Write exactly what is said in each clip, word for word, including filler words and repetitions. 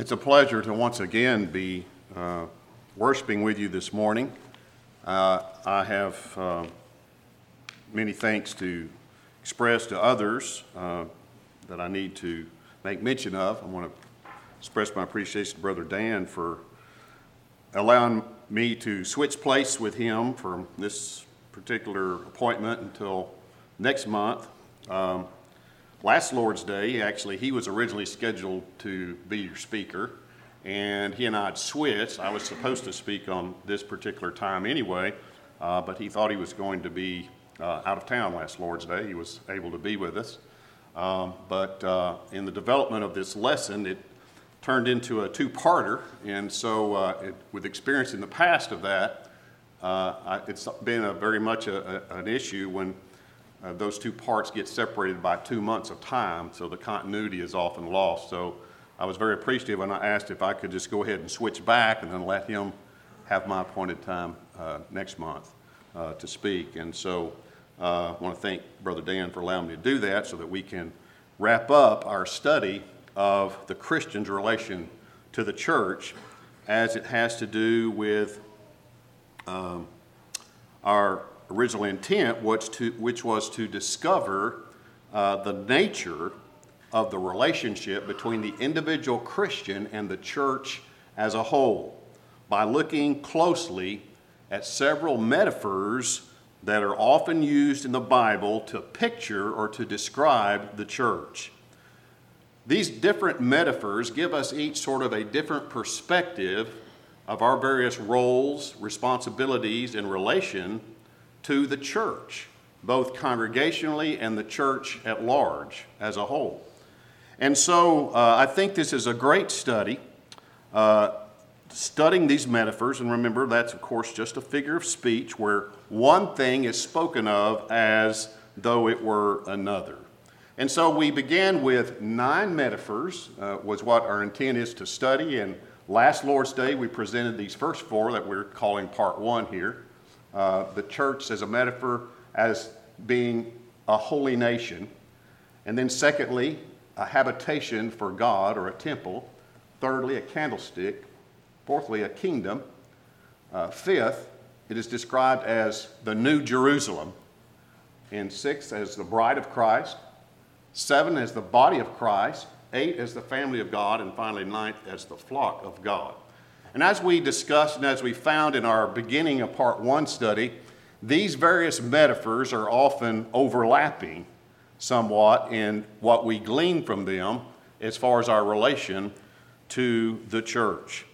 It's a pleasure to once again be uh, worshiping with you this morning. Uh, I have uh, many thanks to express to others uh, that I need to make mention of. I want to express my appreciation to Brother Dan for allowing me to switch place with him from this particular appointment until next month. Um, Last Lord's Day, actually, he was originally scheduled to be your speaker, and he and I had switched. I was supposed to speak on this particular time anyway, uh, but he thought he was going to be uh, out of town last Lord's Day. He was able to be with us. Um, but uh, in the development of this lesson, it turned into a two-parter, and so uh, it, with experience in the past of that, uh, I, it's been a very much a, a, an issue when Uh, those two parts get separated by two months of time, so the continuity is often lost. So I was very appreciative when I asked if I could just go ahead and switch back and then let him have my appointed time uh, next month uh, to speak. And so uh, I want to thank Brother Dan for allowing me to do that so that we can wrap up our study of the Christian's relation to the church as it has to do with um, our original intent, which, to, which was to discover uh, the nature of the relationship between the individual Christian and the church as a whole by looking closely at several metaphors that are often used in the Bible to picture or to describe the church. These different metaphors give us each sort of a different perspective of our various roles, responsibilities in relation to the church, both congregationally and the church at large as a whole. And so uh, I think this is a great study, uh, studying these metaphors. And remember, that's of course just a figure of speech where one thing is spoken of as though it were another. And so we began with nine metaphors, uh, was what our intent is to study. And last Lord's Day, we presented these first four that we're calling part one here. Uh, the church as a metaphor as being a holy nation. And then secondly, a habitation for God or a temple. Thirdly, a candlestick. Fourthly, a kingdom. Uh, fifth, it is described as the New Jerusalem. And sixth, as the bride of Christ. Seven, as the body of Christ. Eight, as the family of God. And finally, ninth, as the flock of God. And as we discussed and as we found in our beginning of part one study, these various metaphors are often overlapping somewhat in what we glean from them as far as our relation to the church.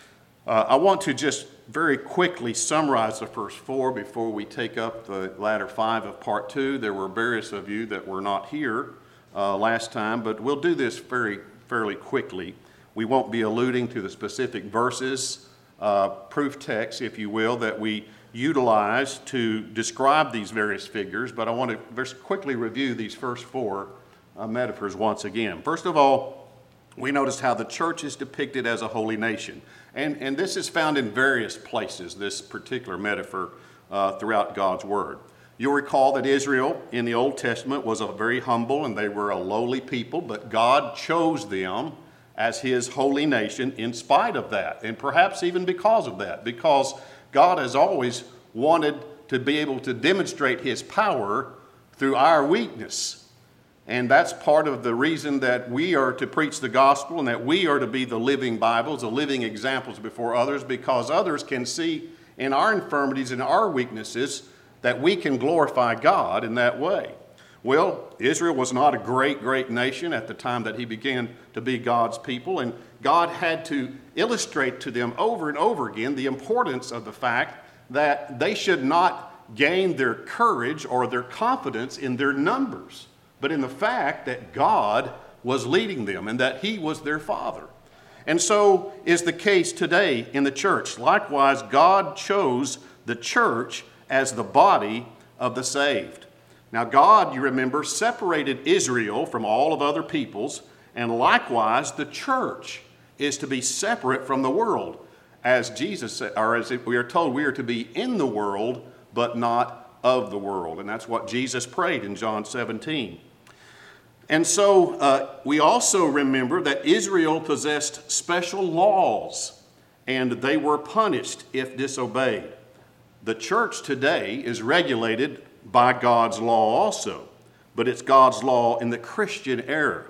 Uh, I want to just very quickly summarize the first four before we take up the latter five of part two. There were various of you that were not here uh, last time, but we'll do this very fairly quickly. We won't be alluding to the specific verses, uh, proof texts, if you will, that we utilize to describe these various figures, but I want to very quickly review these first four uh, metaphors once again. First of all, we noticed how the church is depicted as a holy nation. And, and this is found in various places, this particular metaphor uh, throughout God's Word. You'll recall that Israel in the Old Testament was a very humble and they were a lowly people, but God chose them as his holy nation in spite of that, and perhaps even because of that, because God has always wanted to be able to demonstrate his power through our weakness. And that's part of the reason that we are to preach the gospel and that we are to be the living Bibles, the living examples before others, because others can see in our infirmities and our weaknesses that we can glorify God in that way. Well, Israel was not a great, great nation at the time that he began to be God's people, and God had to illustrate to them over and over again the importance of the fact that they should not gain their courage or their confidence in their numbers, but in the fact that God was leading them and that he was their father. And so is the case today in the church. Likewise, God chose the church as the body of the saved. Now God, you remember, separated Israel from all of other peoples, and likewise the church is to be separate from the world. As Jesus said, or as we are told, we are to be in the world, but not of the world. And that's what Jesus prayed in John seventeen. And so uh, we also remember that Israel possessed special laws, and they were punished if disobeyed. The church today is regulated by God's law also, but it's God's law in the Christian era.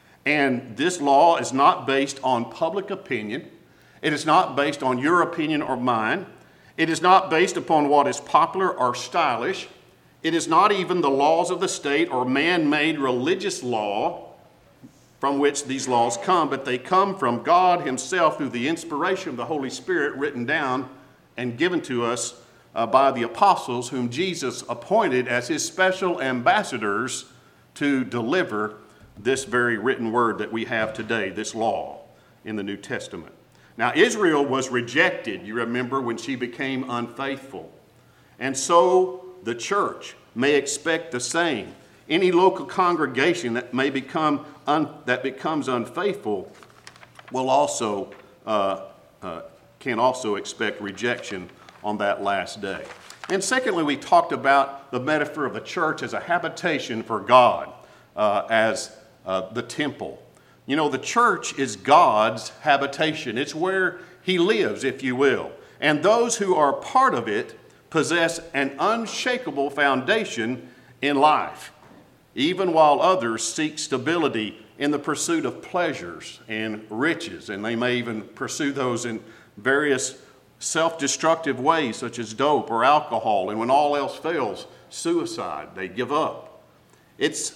And this law is not based on public opinion. It is not based on your opinion or mine. It is not based upon what is popular or stylish. It is not even the laws of the state or man-made religious law from which these laws come, but they come from God himself through the inspiration of the Holy Spirit written down and given to us uh, by the apostles whom Jesus appointed as his special ambassadors to deliver this very written word that we have today, this law in the New Testament. Now, Israel was rejected, you remember, when she became unfaithful. And so the church may expect the same. Any local congregation that may become un, that becomes unfaithful will also uh, uh, can also expect rejection on that last day. And secondly, we talked about the metaphor of the church as a habitation for God, uh, as uh, the temple. You know, the church is God's habitation. It's where he lives, if you will. And those who are part of it possess an unshakable foundation in life, even while others seek stability in the pursuit of pleasures and riches. And they may even pursue those in various self-destructive ways, such as dope or alcohol. And when all else fails, suicide. They give up. It's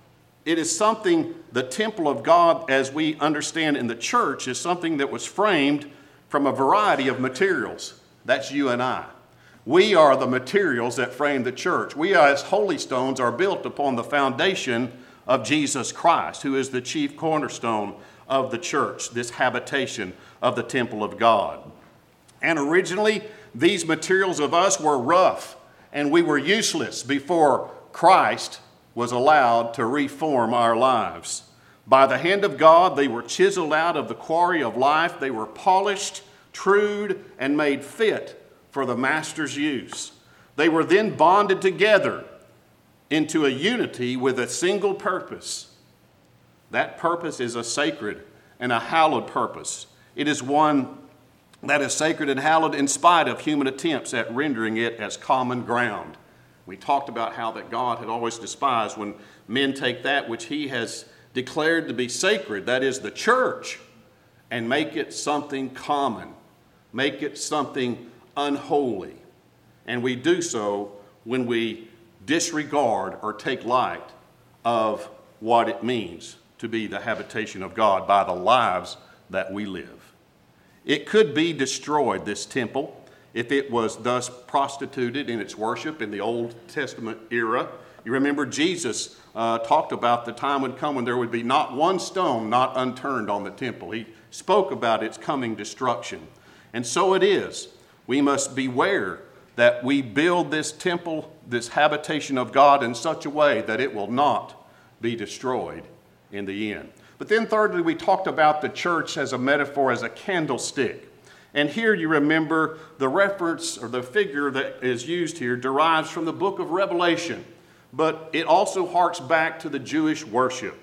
It is something, the temple of God, as we understand in the church, is something that was framed from a variety of materials. That's you and I. We are the materials that frame the church. We as holy stones are built upon the foundation of Jesus Christ, who is the chief cornerstone of the church, this habitation of the temple of God. And originally, these materials of us were rough, and we were useless before Christ was allowed to reform our lives. By the hand of God, they were chiseled out of the quarry of life. They were polished, trued, and made fit for the master's use. They were then bonded together into a unity with a single purpose. That purpose is a sacred and a hallowed purpose. It is one that is sacred and hallowed in spite of human attempts at rendering it as common ground. We talked about how that God had always despised when men take that which he has declared to be sacred, that is the church, and make it something common, make it something unholy. And we do so when we disregard or take light of what it means to be the habitation of God by the lives that we live. It could be destroyed, this temple, if it was thus prostituted in its worship in the Old Testament era. You remember Jesus uh, talked about the time would come when there would be not one stone not unturned on the temple. He spoke about its coming destruction. And so it is. We must beware that we build this temple, this habitation of God in such a way that it will not be destroyed in the end. But then thirdly, we talked about the church as a metaphor, as a candlestick. And here you remember the reference or the figure that is used here derives from the book of Revelation, but it also harks back to the Jewish worship.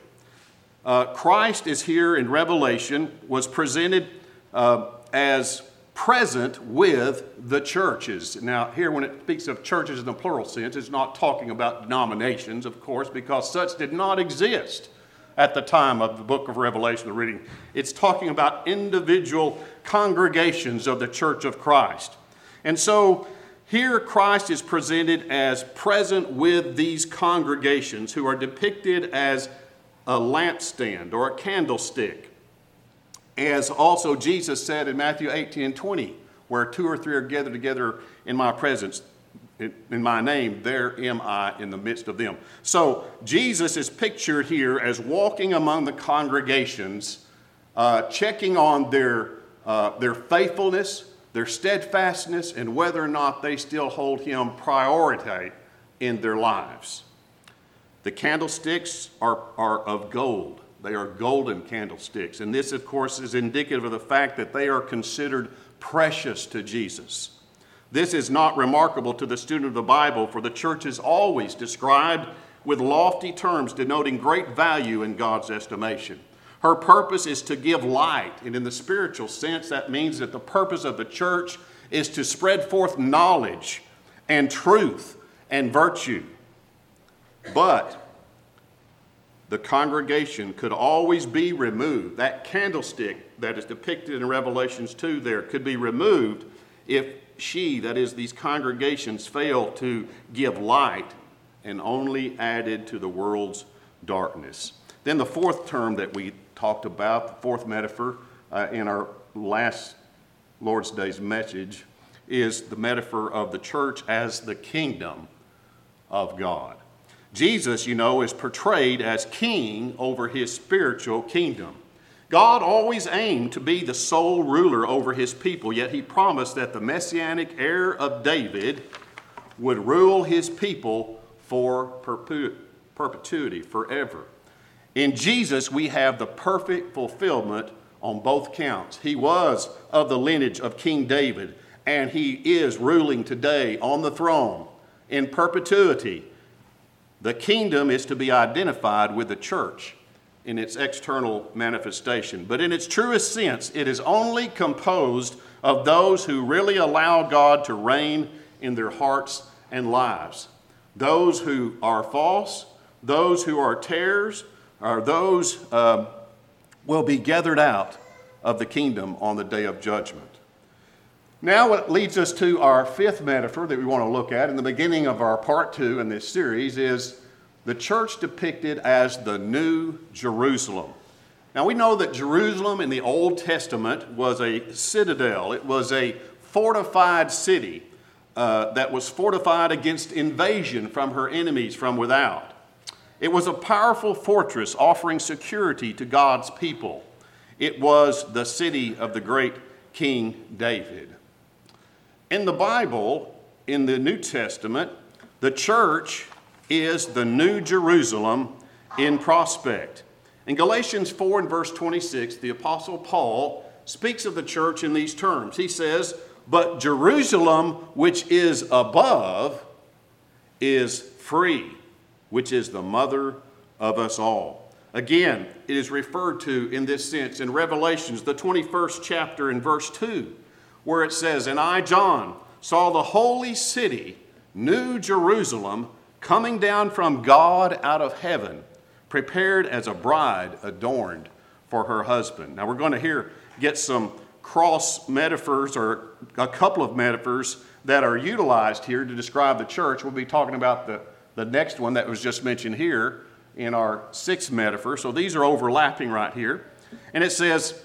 Uh, Christ is here in Revelation, was presented uh, as present with the churches. Now here when it speaks of churches in the plural sense, it's not talking about denominations, of course, because such did not exist at the time of the book of Revelation, the reading. It's talking about individual congregations of the church of Christ. And so here Christ is presented as present with these congregations who are depicted as a lampstand or a candlestick. As also Jesus said in Matthew eighteen and twenty, where two or three are gathered together in my presence, in my name, there am I in the midst of them. So Jesus is pictured here as walking among the congregations, uh, checking on their, uh, their faithfulness, their steadfastness, and whether or not they still hold him priority in their lives. The candlesticks are, are of gold. They are golden candlesticks. And this, of course, is indicative of the fact that they are considered precious to Jesus. This is not remarkable to the student of the Bible, for the church is always described with lofty terms denoting great value in God's estimation. Her purpose is to give light, and in the spiritual sense, that means that the purpose of the church is to spread forth knowledge and truth and virtue. But the congregation could always be removed. That candlestick that is depicted in Revelations two there could be removed if she, that is, these congregations, fail to give light and only added to the world's darkness. Then the fourth term that we talked about, the fourth metaphor uh, in our last Lord's Day's message, is the metaphor of the church as the kingdom of God. Jesus, you know, is portrayed as king over his spiritual kingdom. God always aimed to be the sole ruler over his people, yet he promised that the messianic heir of David would rule his people for perpetu- perpetuity, forever. In Jesus, we have the perfect fulfillment on both counts. He was of the lineage of King David, and he is ruling today on the throne in perpetuity. The kingdom is to be identified with the church in its external manifestation. But in its truest sense, it is only composed of those who really allow God to reign in their hearts and lives. Those who are false, those who are tares, or those uh, will be gathered out of the kingdom on the day of judgment. Now it leads us to our fifth metaphor that we want to look at in the beginning of our part two in this series is the church depicted as the New Jerusalem. Now we know that Jerusalem in the Old Testament was a citadel. It was a fortified city uh, that was fortified against invasion from her enemies from without. It was a powerful fortress offering security to God's people. It was the city of the great King David. In the Bible, in the New Testament, the church is the New Jerusalem in prospect. In Galatians four and verse twenty-six, the Apostle Paul speaks of the church in these terms. He says, "But Jerusalem, which is above, is free, which is the mother of us all." Again, it is referred to in this sense in Revelations, the twenty-first chapter in verse two, where it says, "And I, John, saw the holy city, New Jerusalem, coming down from God out of heaven, prepared as a bride adorned for her husband." Now we're going to here get some cross metaphors, or a couple of metaphors that are utilized here to describe the church. We'll be talking about the, the next one that was just mentioned here in our sixth metaphor. So these are overlapping right here. And it says,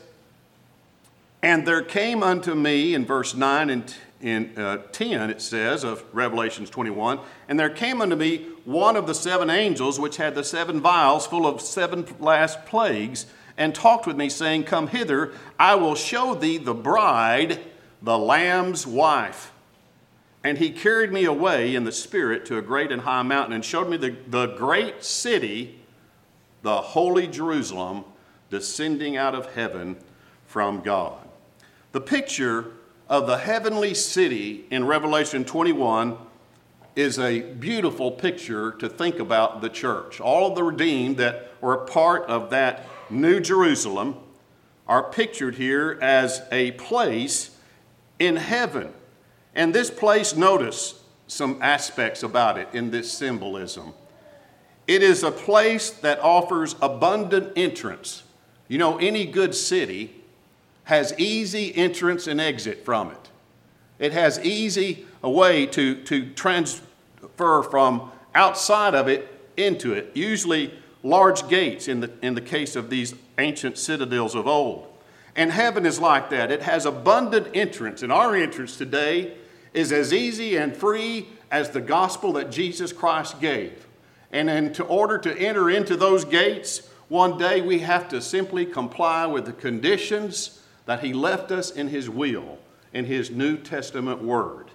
"And there came unto me," in verse nine and in uh, ten it says of Revelations twenty-one, "And there came unto me one of the seven angels which had the seven vials full of seven last plagues, and talked with me, saying, Come hither, I will show thee the bride, the Lamb's wife. And he carried me away in the spirit to a great and high mountain, and showed me the, the great city, the holy Jerusalem, descending out of heaven from God." The picture of the heavenly city in Revelation twenty-one is a beautiful picture to think about the church. All of the redeemed that were a part of that New Jerusalem are pictured here as a place in heaven. And this place, notice some aspects about it in this symbolism. It is a place that offers abundant entrance. You know, any good city has easy entrance and exit from it. It has easy a way to, to transfer from outside of it into it, usually large gates in the, in the case of these ancient citadels of old. And heaven is like that. It has abundant entrance, and our entrance today is as easy and free as the gospel that Jesus Christ gave. And in order to enter into those gates, one day we have to simply comply with the conditions that he left us in his will, in his New Testament word.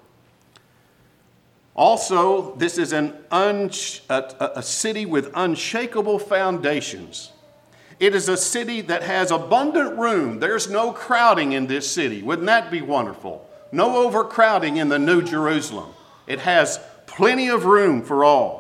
Also, this is an un- a, a city with unshakable foundations. It is a city that has abundant room. There's no crowding in this city. Wouldn't that be wonderful? No overcrowding in the New Jerusalem. It has plenty of room for all.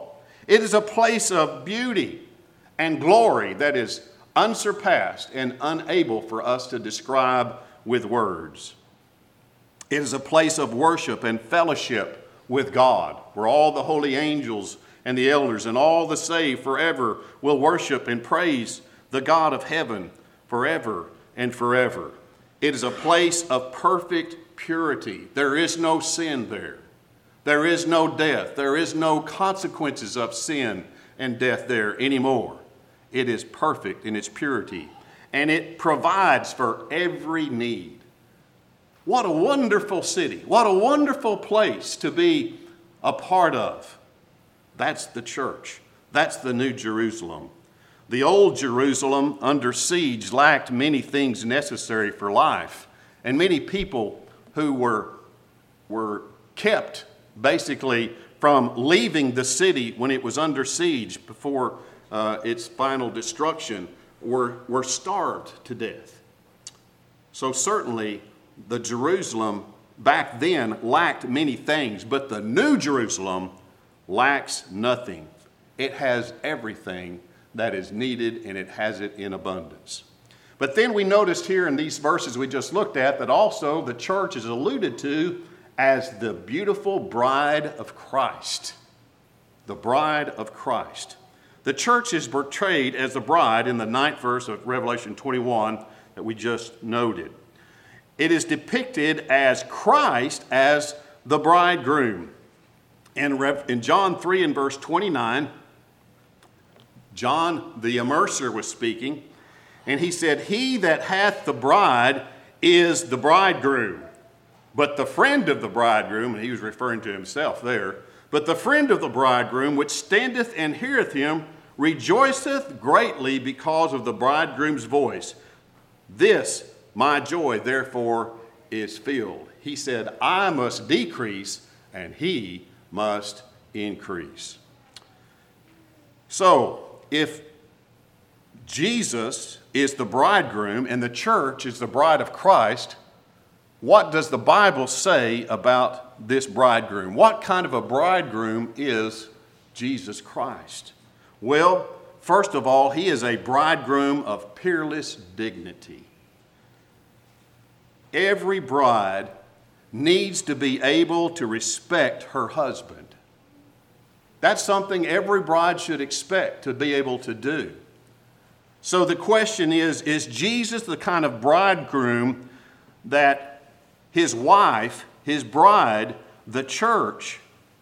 It is a place of beauty and glory that is unsurpassed and unable for us to describe with words. It is a place of worship and fellowship with God, where all the holy angels and the elders and all the saved forever will worship and praise the God of heaven forever and forever. It is a place of perfect purity. There is no sin there. There is no death. There is no consequences of sin and death there anymore. It is perfect in its purity, and it provides for every need. What a wonderful city. What a wonderful place to be a part of. That's the church. That's the New Jerusalem. The old Jerusalem under siege lacked many things necessary for life, and many people who were, were kept basically from leaving the city when it was under siege before uh, its final destruction were, were starved to death. So certainly the Jerusalem back then lacked many things, but the New Jerusalem lacks nothing. It has everything that is needed, and it has it in abundance. But then we noticed here in these verses we just looked at that also the church is alluded to as the beautiful bride of Christ. The bride of Christ. The church is portrayed as the bride in the ninth verse of Revelation twenty-one that we just noted. It is depicted as Christ as the bridegroom. In, in John three and verse twenty-nine, John the immerser was speaking, and he said, "He that hath the bride is the bridegroom. But the friend of the bridegroom," and he was referring to himself there, "but the friend of the bridegroom, which standeth and heareth him, rejoiceth greatly because of the bridegroom's voice. This my joy, therefore, is filled." He said, "I must decrease, and he must increase." So, if Jesus is the bridegroom and the church is the bride of Christ, what does the Bible say about this bridegroom? What kind of a bridegroom is Jesus Christ? Well, first of all, he is a bridegroom of peerless dignity. Every bride needs to be able to respect her husband. That's something every bride should expect to be able to do. So the question is, is Jesus the kind of bridegroom that his wife, his bride, the church,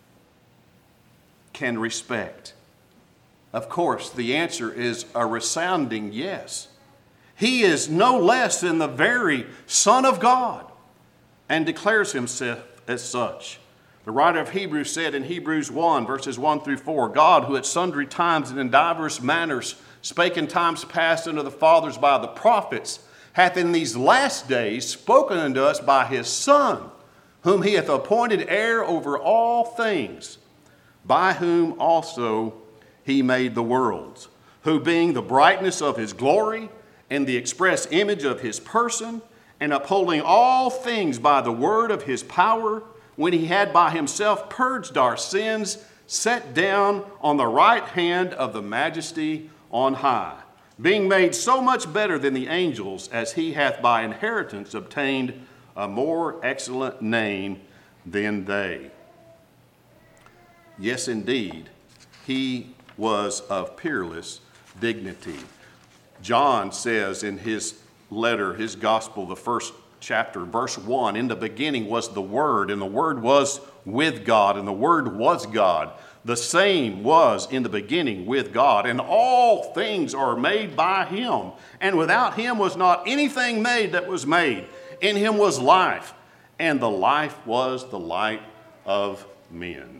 can respect? Of course, the answer is a resounding yes. He is no less than the very Son of God and declares himself as such. The writer of Hebrews said in Hebrews one, verses one through four, "God, who at sundry times and in divers manners spake in times past unto the fathers by the prophets, hath in these last days spoken unto us by his Son, whom he hath appointed heir over all things, by whom also he made the worlds, who being the brightness of his glory and the express image of his person, and upholding all things by the word of his power, when he had by himself purged our sins, sat down on the right hand of the majesty on high, being made so much better than the angels, as he hath by inheritance obtained a more excellent name than they." Yes, indeed, he was of peerless dignity. John says in his letter, his gospel, the first chapter, verse one, "In the beginning was the Word, and the Word was with God, and the Word was God. The same was in the beginning with God, and all things are made by him. And without him was not anything made that was made. In him was life, and the life was the light of men."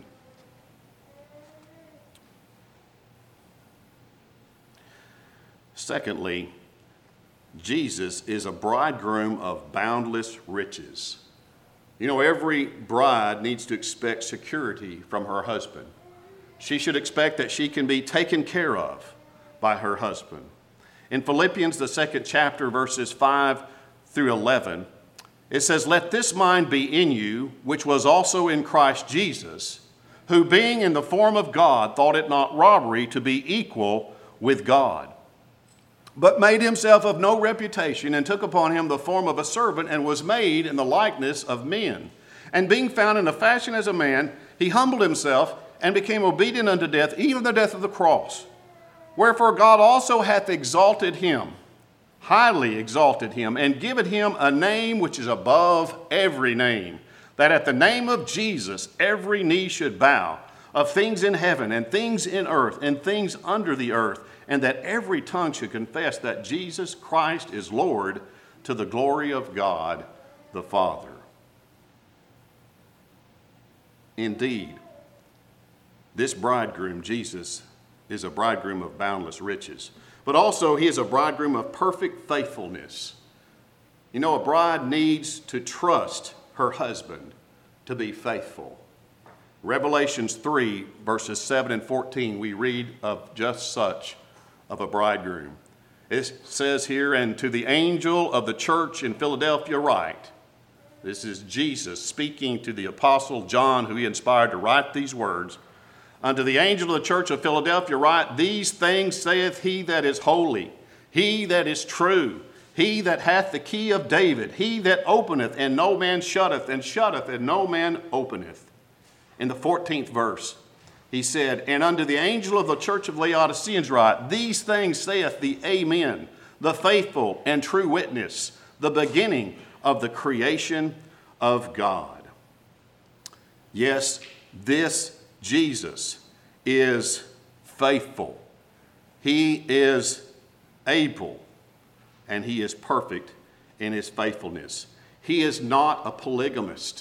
Secondly, Jesus is a bridegroom of boundless riches. You know, every bride needs to expect security from her husband. She should expect that she can be taken care of by her husband. In Philippians, the second chapter, verses five through eleven, it says, "Let this mind be in you, which was also in Christ Jesus, who being in the form of God thought it not robbery to be equal with God, but made himself of no reputation, and took upon him the form of a servant, and was made in the likeness of men. And being found in a fashion as a man, he humbled himself, and became obedient unto death, even the death of the cross. Wherefore God also hath exalted him, highly exalted him, and given him a name which is above every name, that at the name of Jesus every knee should bow, of things in heaven, and things in earth, and things under the earth, and that every tongue should confess that Jesus Christ is Lord, to the glory of God the Father. Indeed, this bridegroom, Jesus, is a bridegroom of boundless riches, but also he is a bridegroom of perfect faithfulness. You know, a bride needs to trust her husband to be faithful. Revelations three, verses seven and fourteen, we read of just such of a bridegroom. It says here, and to the angel of the church in Philadelphia write. This is Jesus speaking to the apostle John, who he inspired to write these words. Unto the angel of the church of Philadelphia write, these things saith he that is holy, he that is true, he that hath the key of David, he that openeth and no man shutteth, and shutteth and no man openeth. In the fourteenth verse, he said, and unto the angel of the church of Laodiceans write, these things saith the Amen, the faithful and true witness, the beginning of the creation of God. Yes, this Jesus is faithful. He is able, and he is perfect in his faithfulness. He is not a polygamist,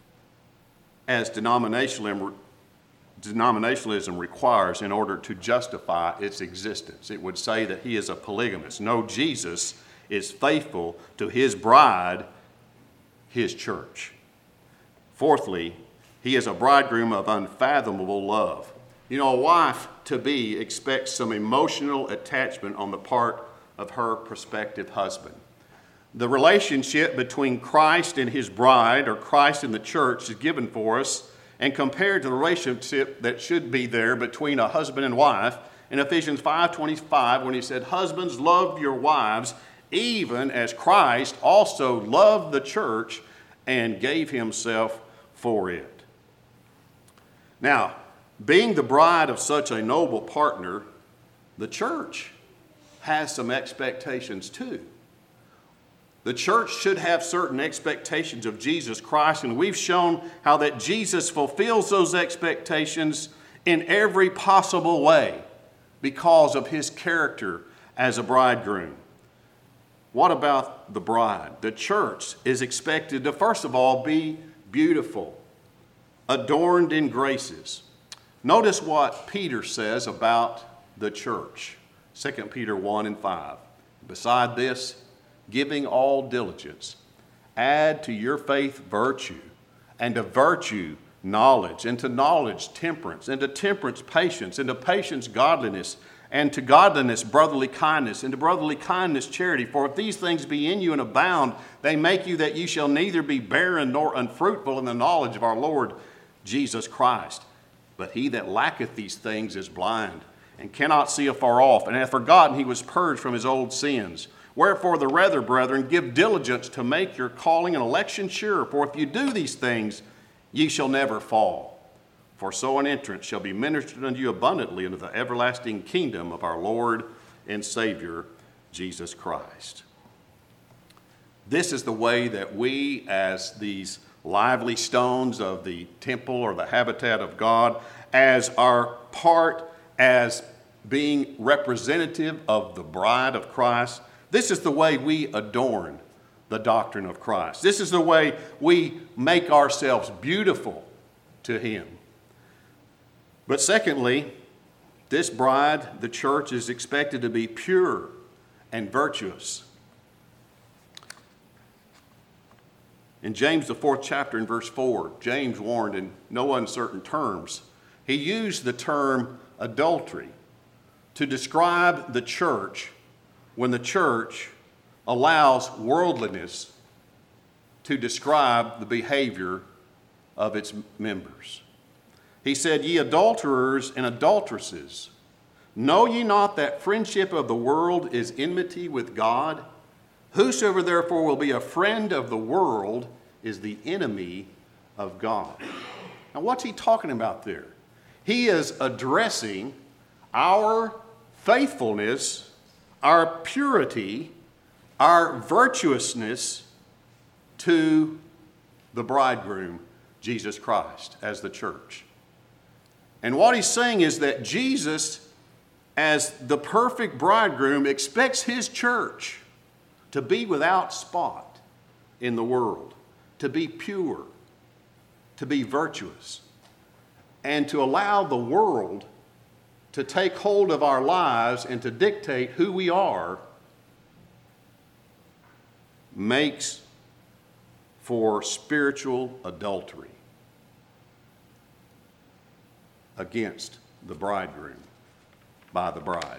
as denominationalism, denominationalism requires in order to justify its existence. It would say that he is a polygamist. No, Jesus is faithful to his bride, his church. Fourthly, he is a bridegroom of unfathomable love. You know, a wife-to-be expects some emotional attachment on the part of her prospective husband. The relationship between Christ and his bride, or Christ and the church, is given for us and compared to the relationship that should be there between a husband and wife in Ephesians five twenty-five, when he said, husbands, love your wives, even as Christ also loved the church and gave himself for it. Now, being the bride of such a noble partner, the church has some expectations too. The church should have certain expectations of Jesus Christ, and we've shown how that Jesus fulfills those expectations in every possible way because of his character as a bridegroom. What about the bride? The church is expected to, first of all, be beautiful, adorned in graces. Notice what Peter says about the church. Second Peter one and five. Beside this, giving all diligence, add to your faith virtue, and to virtue knowledge, and to knowledge temperance, and to temperance patience, and to patience godliness, and to godliness brotherly kindness, and to brotherly kindness charity. For if these things be in you and abound, they make you that you shall neither be barren nor unfruitful in the knowledge of our Lord Jesus Christ. But he that lacketh these things is blind, and cannot see afar off, and hath forgotten he was purged from his old sins. Wherefore the rather, brethren, give diligence to make your calling and election sure. For if you do these things, ye shall never fall. For so an entrance shall be ministered unto you abundantly into the everlasting kingdom of our Lord and Savior, Jesus Christ. This is the way that we, as these lively stones of the temple or the habitat of God, as our part, as being representative of the bride of Christ, this is the way we adorn the doctrine of Christ. This is the way we make ourselves beautiful to him. But secondly, this bride, the church, is expected to be pure and virtuous. In James, the fourth chapter, in verse four, James warned in no uncertain terms. He used the term adultery to describe the church when the church allows worldliness to describe the behavior of its members. He said, "Ye adulterers and adulteresses, know ye not that friendship of the world is enmity with God? Whosoever therefore will be a friend of the world is the enemy of God." Now, what's he talking about there? He is addressing our faithfulness, our purity, our virtuousness to the bridegroom, Jesus Christ, as the church. And what he's saying is that Jesus, as the perfect bridegroom, expects his church to be without spot in the world, to be pure, to be virtuous, and to allow the world to take hold of our lives and to dictate who we are makes for spiritual adultery against the bridegroom by the bride.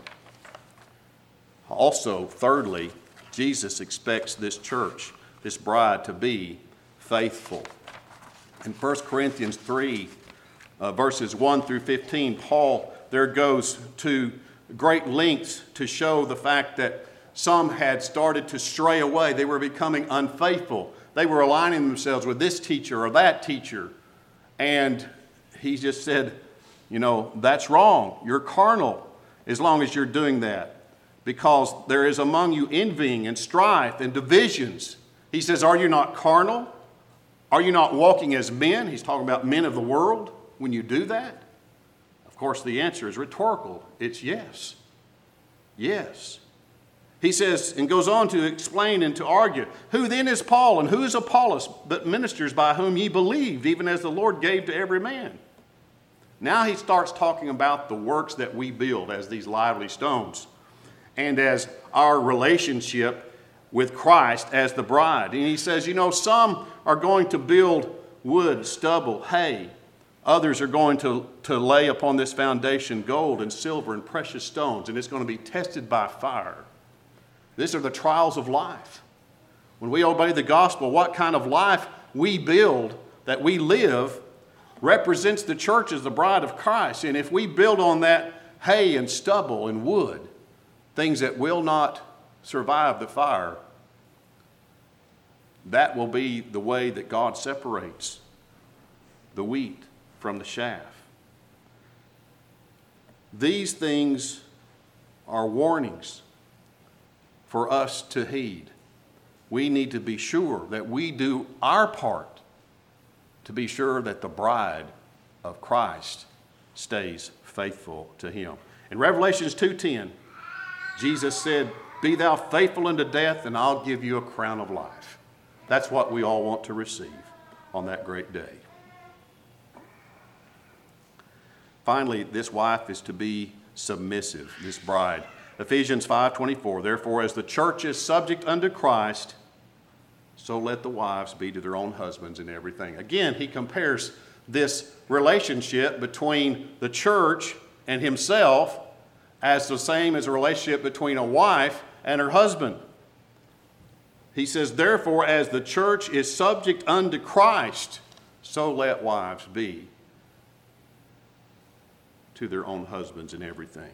Also, thirdly, Jesus expects this church, this bride, to be faithful. In First Corinthians three, uh, verses one through fifteen, Paul there goes to great lengths to show the fact that some had started to stray away. They were becoming unfaithful. They were aligning themselves with this teacher or that teacher. And he just said, you know, that's wrong. You're carnal as long as you're doing that, because there is among you envying and strife and divisions. He says, are you not carnal? Are you not walking as men? He's talking about men of the world when you do that. Of course, the answer is rhetorical. It's yes. Yes. He says, and goes on to explain and to argue, who then is Paul and who is Apollos, but ministers by whom ye believed, even as the Lord gave to every man. Now he starts talking about the works that we build as these lively stones and as our relationship with Christ as the bride. And he says, you know, some are going to build wood, stubble, hay. Others are going to, to lay upon this foundation gold and silver and precious stones, and it's going to be tested by fire. These are the trials of life. When we obey the gospel, what kind of life we build, that we live, represents the church as the bride of Christ. And if we build on that hay and stubble and wood, things that will not survive the fire, that will be the way that God separates the wheat from the chaff. These things are warnings for us to heed. We need to be sure that we do our part to be sure that the bride of Christ stays faithful to him. In Revelations two ten, Jesus said, be thou faithful unto death, and I'll give you a crown of life. That's what we all want to receive on that great day. Finally, this wife is to be submissive, this bride. Ephesians five twenty-four, therefore, as the church is subject unto Christ, so let the wives be to their own husbands in everything. Again, he compares this relationship between the church and himself as the same as a relationship between a wife and her husband. He says, therefore, as the church is subject unto Christ, so let wives be to their own husbands in everything.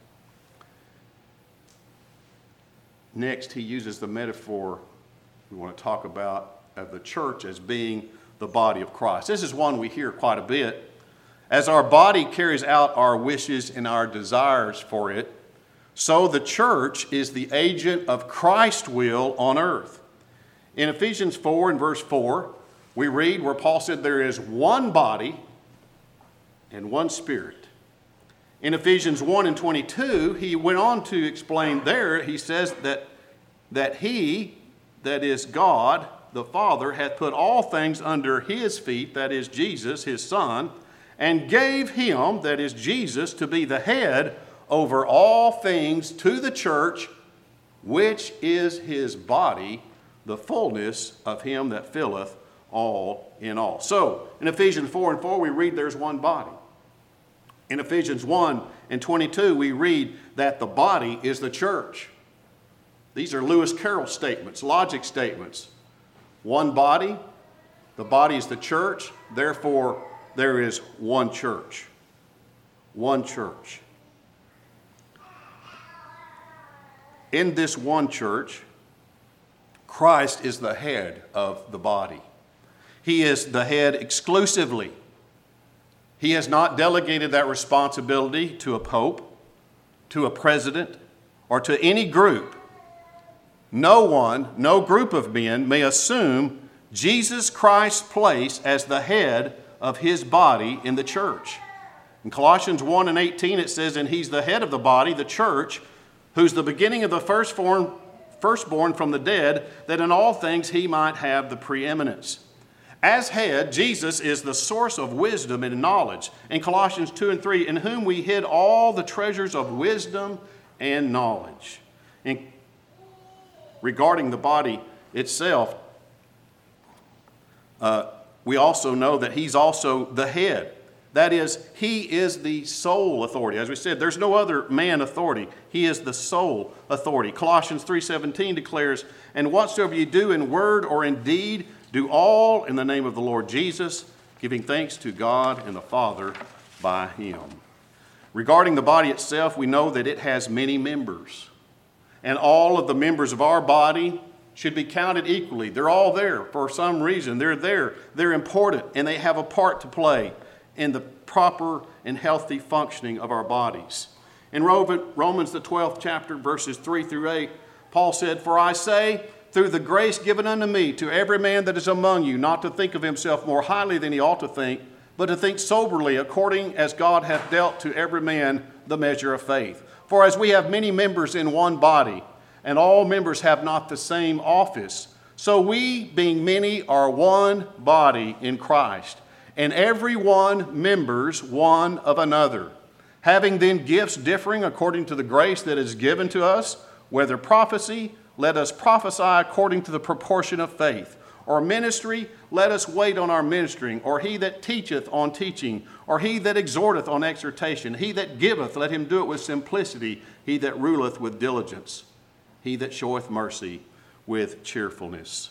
Next, he uses the metaphor we want to talk about of the church as being the body of Christ. This is one we hear quite a bit. As our body carries out our wishes and our desires for it, so the church is the agent of Christ's will on earth. In Ephesians four and verse four, we read where Paul said there is one body and one spirit. In Ephesians one and twenty-two, he went on to explain there, he says that, that he, that is God, the Father, hath put all things under his feet, that is Jesus, his Son, and gave him, that is Jesus, to be the head over all things to the church, which is his body, the fullness of him that filleth all in all. So, in Ephesians four and four, we read there's one body. In Ephesians one and twenty-two, we read that the body is the church. These are Lewis Carroll statements, logic statements. One body, the body is the church, therefore there is one church. One church. In this one church, Christ is the head of the body. He is the head exclusively. He has not delegated that responsibility to a pope, to a president, or to any group. No one, no group of men may assume Jesus Christ's place as the head of his body in the church. In Colossians one and eighteen it says, and he's the head of the body, the church, who's the beginning of the firstborn, firstborn from the dead, that in all things he might have the preeminence. As head, Jesus is the source of wisdom and knowledge. In Colossians two and three, in whom we hid all the treasures of wisdom and knowledge. In, regarding the body itself, uh, we also know that he's also the head. That is, he is the sole authority. As we said, there's no other man authority. He is the sole authority. Colossians three seventeen declares, and whatsoever you do in word or in deed, do all in the name of the Lord Jesus, giving thanks to God and the Father by him. Regarding the body itself, we know that it has many members. And all of the members of our body should be counted equally. They're all there for some reason. They're there. They're important, and they have a part to play in the proper and healthy functioning of our bodies. In Romans, the twelfth chapter, verses three through eight, Paul said, for I say, through the grace given unto me, to every man that is among you, not to think of himself more highly than he ought to think, but to think soberly, according as God hath dealt to every man the measure of faith. For as we have many members in one body, and all members have not the same office, so we, being many, are one body in Christ, and every one members one of another. Having then gifts differing according to the grace that is given to us, whether prophecy, let us prophesy according to the proportion of faith. Or ministry, let us wait on our ministering. Or he that teacheth on teaching. Or he that exhorteth on exhortation. He that giveth, let him do it with simplicity. He that ruleth with diligence. He that showeth mercy with cheerfulness.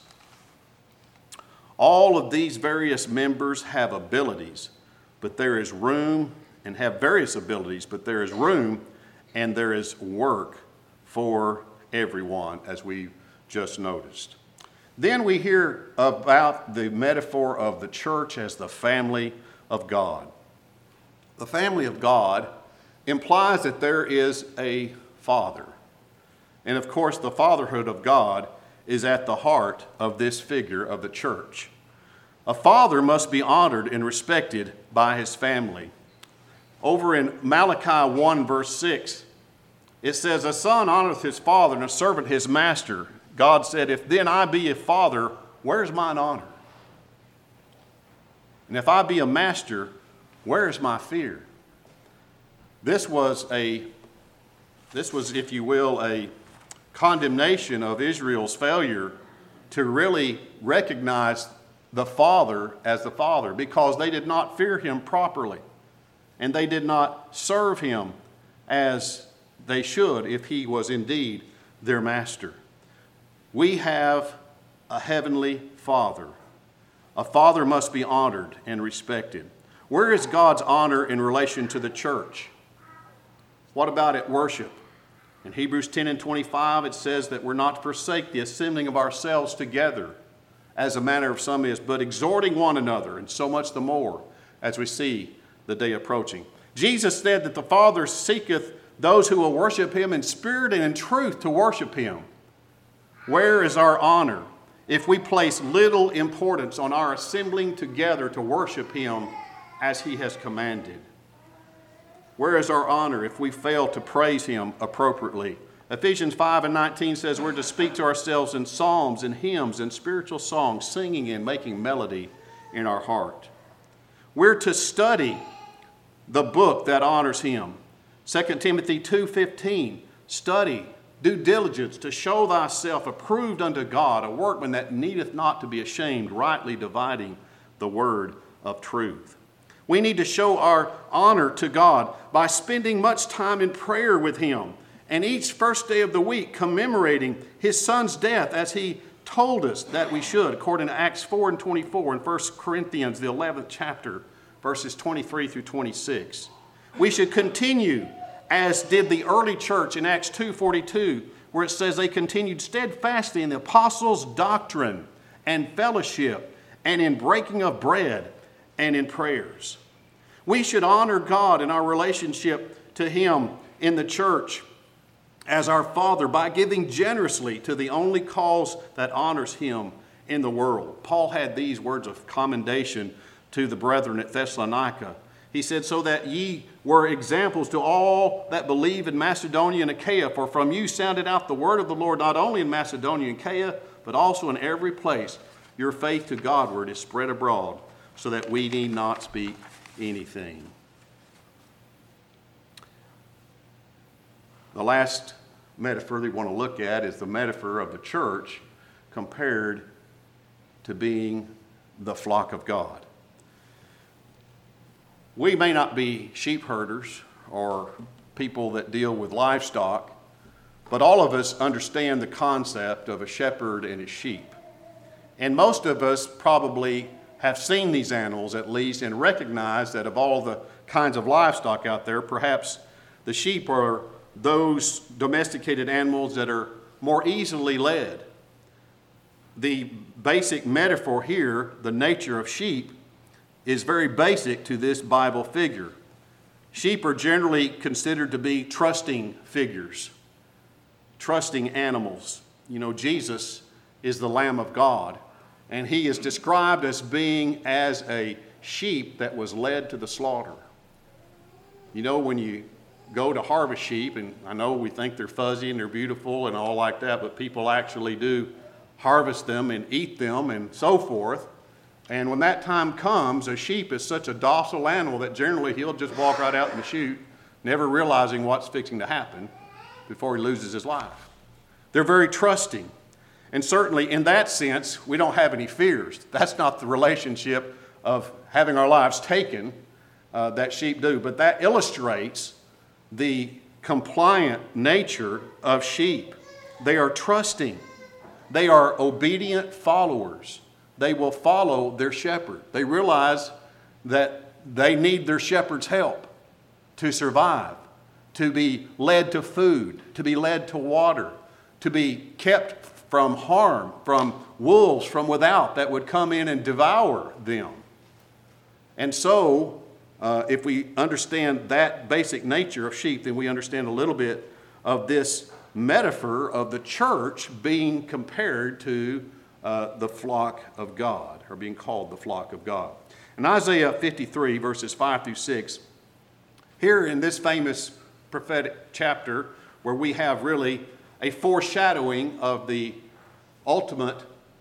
All of these various members have abilities, but there is room, and have various abilities, but there is room and there is work for everyone, as we just noticed. Then we hear about the metaphor of the church as the family of God. The family of God implies that there is a father. And of course, the fatherhood of God is at the heart of this figure of the church. A father must be honored and respected by his family. Over in Malachi one, verse six, it says, a son honoreth his father, and a servant his master. God said, if then I be a father, where's mine honor? And if I be a master, where is my fear? This was a, this was, if you will, a condemnation of Israel's failure to really recognize the father as the father, because they did not fear him properly, and they did not serve him as they should if he was indeed their master. We have a heavenly Father. A father must be honored and respected. Where is God's honor in relation to the church? What about at worship? In Hebrews ten and twenty-five, it says that we're not to forsake the assembling of ourselves together, as a manner of some is, but exhorting one another, and so much the more as we see the day approaching. Jesus said that the Father seeketh those who will worship him in spirit and in truth to worship him. Where is our honor if we place little importance on our assembling together to worship him as he has commanded? Where is our honor if we fail to praise him appropriately? Ephesians five and nineteen says we're to speak to ourselves in psalms and hymns and spiritual songs, singing and making melody in our heart. We're to study the book that honors him. Second Timothy two fifteen, study, do diligence to show thyself approved unto God, a workman that needeth not to be ashamed, rightly dividing the word of truth. We need to show our honor to God by spending much time in prayer with him, and each first day of the week commemorating his son's death as he told us that we should, according to Acts four and twenty-four and First Corinthians, the eleventh chapter, verses twenty-three through twenty-six. We should continue as did the early church in Acts two forty-two, where it says they continued steadfastly in the apostles' doctrine and fellowship and in breaking of bread and in prayers. We should honor God in our relationship to Him in the church as our Father by giving generously to the only cause that honors Him in the world. Paul had these words of commendation to the brethren at Thessalonica. He said, so that ye were examples to all that believe in Macedonia and Achaia, for from you sounded out the word of the Lord, not only in Macedonia and Achaia, but also in every place. Your faith to Godward is spread abroad, so that we need not speak anything. The last metaphor that we want to look at is the metaphor of the church compared to being the flock of God. We may not be sheep herders or people that deal with livestock, but all of us understand the concept of a shepherd and his sheep. And most of us probably have seen these animals at least and recognize that of all the kinds of livestock out there, perhaps the sheep are those domesticated animals that are more easily led. The basic metaphor here, the nature of sheep, is very basic to this Bible figure. Sheep are generally considered to be trusting figures, trusting animals. You know, Jesus is the Lamb of God, and He is described as being as a sheep that was led to the slaughter. You know, when you go to harvest sheep, and I know we think they're fuzzy and they're beautiful and all like that, but people actually do harvest them and eat them and so forth. And when that time comes, a sheep is such a docile animal that generally he'll just walk right out in the chute, never realizing what's fixing to happen before he loses his life. They're very trusting. And certainly in that sense, we don't have any fears. That's not the relationship of having our lives taken uh, that sheep do. But that illustrates the compliant nature of sheep. They are trusting. They are obedient followers. They will follow their shepherd. They realize that they need their shepherd's help to survive, to be led to food, to be led to water, to be kept from harm, from wolves from without that would come in and devour them. And so, uh, if we understand that basic nature of sheep, then we understand a little bit of this metaphor of the church being compared to Uh, the flock of God, or being called the flock of God. In Isaiah fifty-three, verses five through six, here in this famous prophetic chapter, where we have really a foreshadowing of the ultimate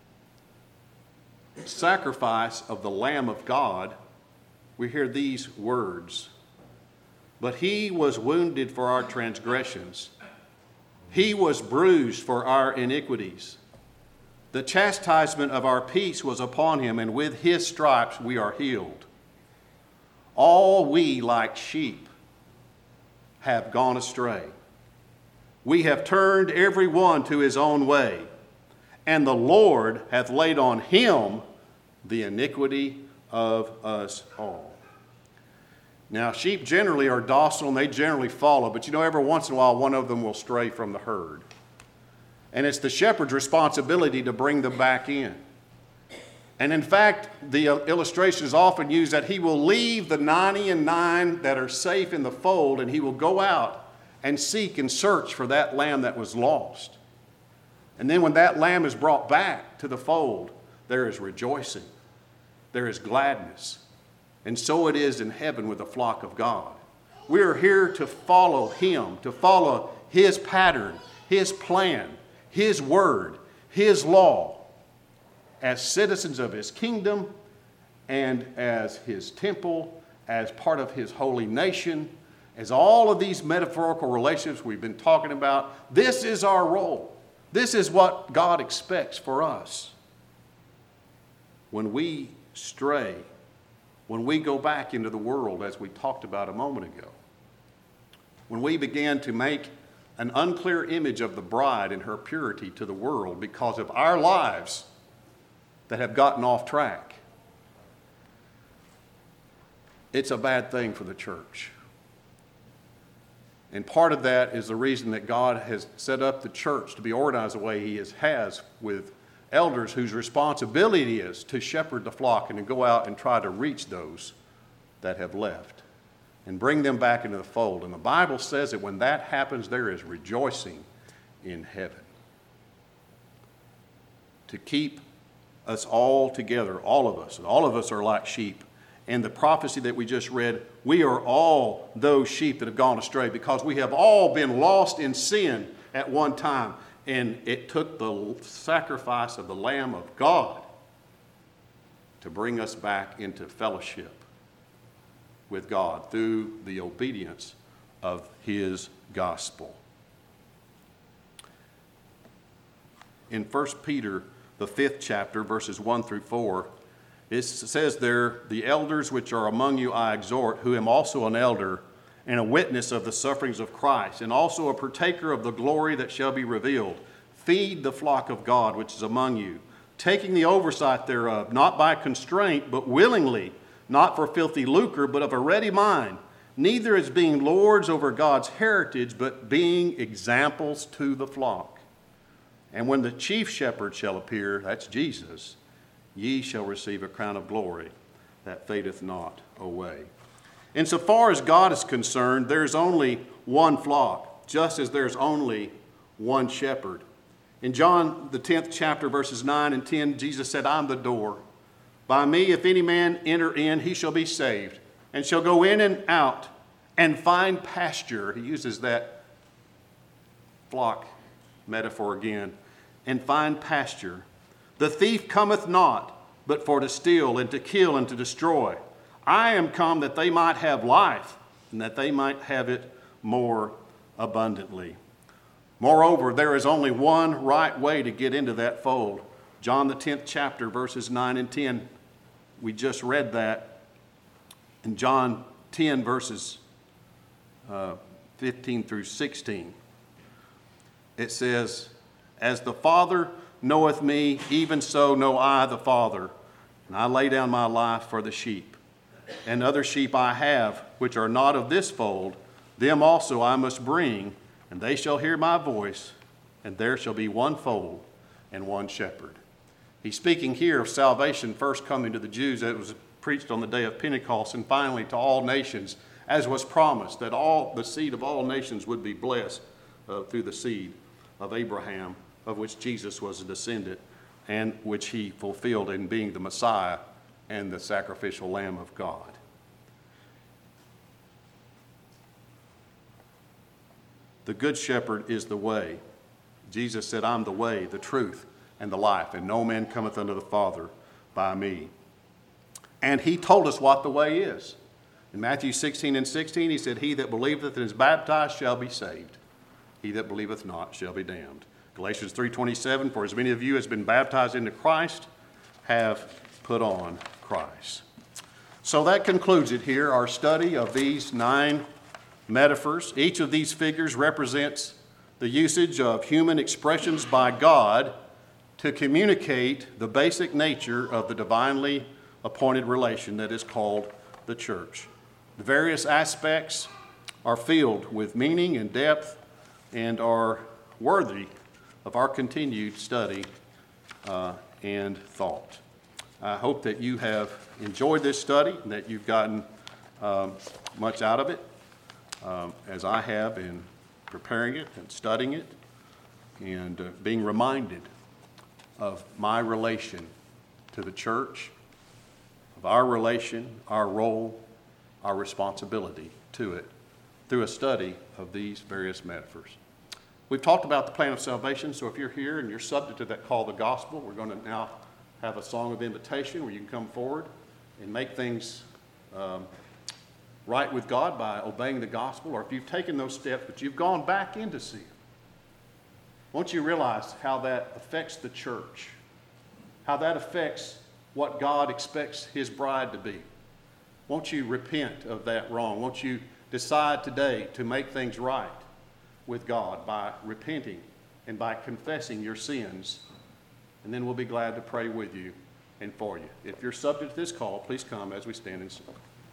sacrifice of the Lamb of God, we hear these words. But He was wounded for our transgressions. He was bruised for our iniquities. The chastisement of our peace was upon Him, and with His stripes we are healed. All we, like sheep, have gone astray. We have turned every one to his own way, and the Lord hath laid on Him the iniquity of us all. Now, sheep generally are docile and they generally follow, but you know, every once in a while one of them will stray from the herd. And it's the shepherd's responsibility to bring them back in. And in fact, the illustration is often used that He will leave the ninety and nine that are safe in the fold, and He will go out and seek and search for that lamb that was lost. And then when that lamb is brought back to the fold, there is rejoicing. There is gladness. And so it is in heaven with the flock of God. We are here to follow Him, to follow His pattern, His plan, His word, His law, as citizens of His kingdom and as His temple, as part of His holy nation, as all of these metaphorical relationships we've been talking about. This is our role. This is what God expects for us. When we stray, when we go back into the world, as we talked about a moment ago, when we began to make an unclear image of the bride and her purity to the world because of our lives that have gotten off track, it's a bad thing for the church. And part of that is the reason that God has set up the church to be organized the way he is, has, with elders whose responsibility is to shepherd the flock and to go out and try to reach those that have left and bring them back into the fold. And the Bible says that when that happens, there is rejoicing in heaven. To keep us all together, all of us, and all of us are like sheep. And the prophecy that we just read, we are all those sheep that have gone astray because we have all been lost in sin at one time. And it took the sacrifice of the Lamb of God to bring us back into fellowship with God through the obedience of his gospel. In First Peter, the fifth chapter, verses one through four, it says there, the elders which are among you I exhort, who am also an elder and a witness of the sufferings of Christ, and also a partaker of the glory that shall be revealed. Feed the flock of God which is among you, taking the oversight thereof, not by constraint, but willingly, not for filthy lucre, but of a ready mind, neither as being lords over God's heritage, but being examples to the flock. And when the chief shepherd shall appear, that's Jesus, ye shall receive a crown of glory that fadeth not away. Insofar as God is concerned, there's only one flock, just as there's only one shepherd. In John, the tenth chapter, verses nine and ten, Jesus said, I'm the door. By me, if any man enter in, he shall be saved, and shall go in and out and find pasture. He uses that flock metaphor again, and find pasture. The thief cometh not, but for to steal and to kill and to destroy. I am come that they might have life, and that they might have it more abundantly. Moreover, there is only one right way to get into that fold. John the tenth chapter, verses nine and ten. We just read that. In John ten, verses uh, fifteen through sixteen. It says, as the Father knoweth me, even so know I the Father, and I lay down my life for the sheep. And other sheep I have, which are not of this fold, them also I must bring, and they shall hear my voice, and there shall be one fold and one shepherd. He's speaking here of salvation first coming to the Jews. It was preached on the day of Pentecost, and finally to all nations, as was promised, that all the seed of all nations would be blessed uh, through the seed of Abraham, of which Jesus was a descendant, and which he fulfilled in being the Messiah and the sacrificial Lamb of God. The Good Shepherd is the way. Jesus said, I'm the way, the truth, and the life, and no man cometh unto the Father by me. And he told us what the way is. In Matthew sixteen and sixteen, he said, he that believeth and is baptized shall be saved. He that believeth not shall be damned. Galatians three twenty-seven, for as many of you as been baptized into Christ have put on Christ. So that concludes it here, our study of these nine metaphors. Each of these figures represents the usage of human expressions by God to communicate the basic nature of the divinely appointed relation that is called the church. The various aspects are filled with meaning and depth and are worthy of our continued study uh, and thought. I hope that you have enjoyed this study and that you've gotten um, much out of it, um, as I have in preparing it and studying it and uh, being reminded of my relation to the church, of our relation, our role, our responsibility to it through a study of these various metaphors. We've talked about the plan of salvation, so if you're here and you're subject to that call to the gospel, we're going to now have a song of invitation where you can come forward and make things um, right with God by obeying the gospel, or if you've taken those steps but you've gone back into sin. Won't you realize how that affects the church, how that affects what God expects his bride to be? Won't you repent of that wrong? Won't you decide today to make things right with God by repenting and by confessing your sins? And then we'll be glad to pray with you and for you. If you're subject to this call, please come as we stand and sing.